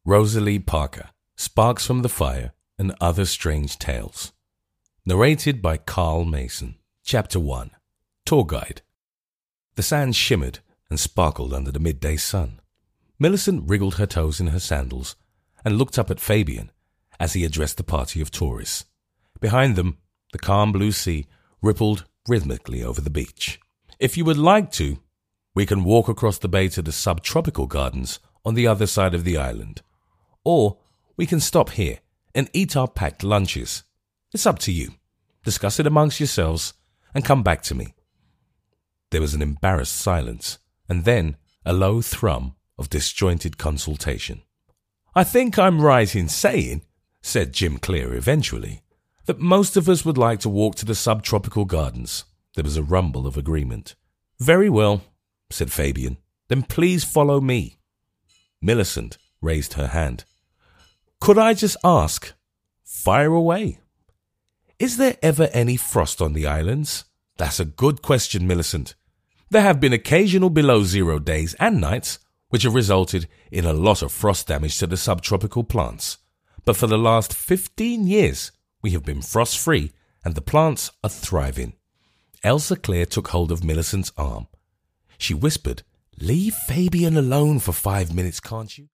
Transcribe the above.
Rosalie Parker, Sparks from the Fire and Other Strange Tales. Narrated by Carl Mason. Chapter 1. Tour Guide. The sand shimmered and sparkled under the midday sun. Millicent wriggled her toes in her sandals and looked up at Fabian as he addressed the party of tourists. Behind them, the calm blue sea rippled rhythmically over the beach. If you would like to, we can walk across the bay to the subtropical gardens on the other side of the island. Or we can stop here and eat our packed lunches. It's up to you. Discuss it amongst yourselves and come back to me. There was an embarrassed silence and then a low thrum of disjointed consultation. I think I'm right in saying, said Jim Clear eventually, that most of us would like to walk to the subtropical gardens. There was a rumble of agreement. Very well, said Fabian. Then please follow me. Millicent raised her hand. Could I just ask? Fire away. Is there ever any frost on the islands? That's a good question, Millicent. There have been occasional below-zero days and nights, which have resulted in a lot of frost damage to the subtropical plants. But for the last 15 years, we have been frost-free and the plants are thriving. Elsa Clare took hold of Millicent's arm. She whispered, Leave Fabian alone for 5 minutes, can't you?